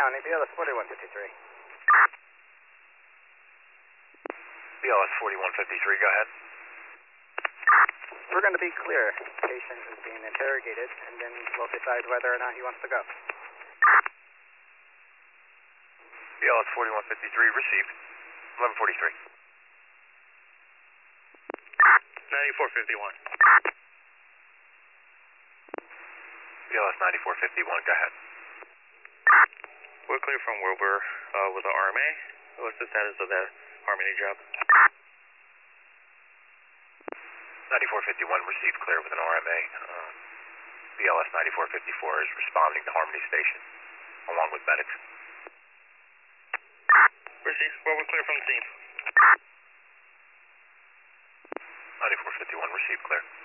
Harmony, BLS 4153. BLS 4153, go ahead. We're going to be clear. Patient is being interrogated, and then we'll decide whether or not he wants to go. BLS 4153, received. 1143. 9451. BLS 9451, go ahead. We're clear from Wilbur with the RMA. What's the status of that Harmony job? 9451, received, clear with an RMA. BLS 9454 is responding to Harmony Station, along with medics. Received. Well, we're clear from the scene. 9451, received, clear.